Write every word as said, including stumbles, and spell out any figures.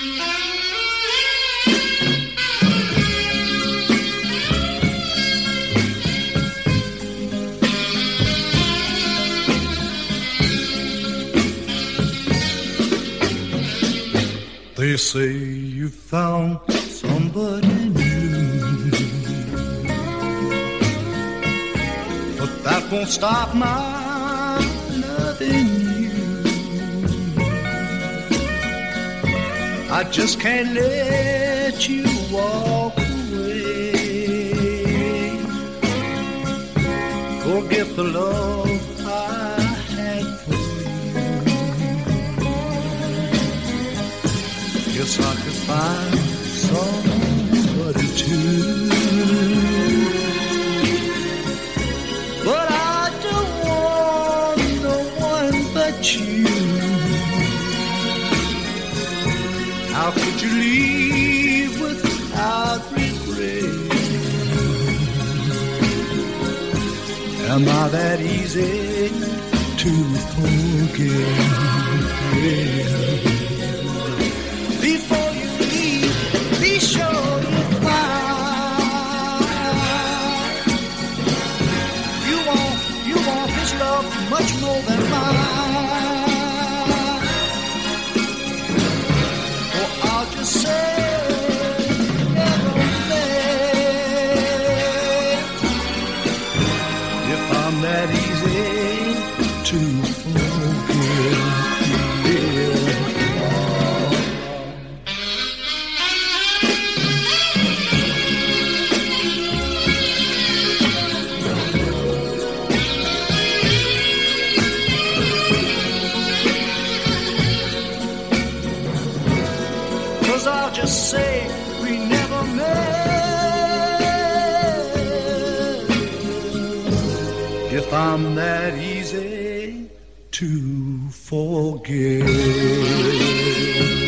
They say you found somebody new, but that won't stop my loving you. I just can't let you walk away. Forget the love I had for you. Guess I could find somebody too, but I don't want no one but you. How could you leave without regret? Am I that easy to forget? Before you leave, be sure you find you want, you want his love much more than mine. Or I'll just say never met. If I'm that easy to forget, yeah. I'll just say we never met. If I'm that easy to forget.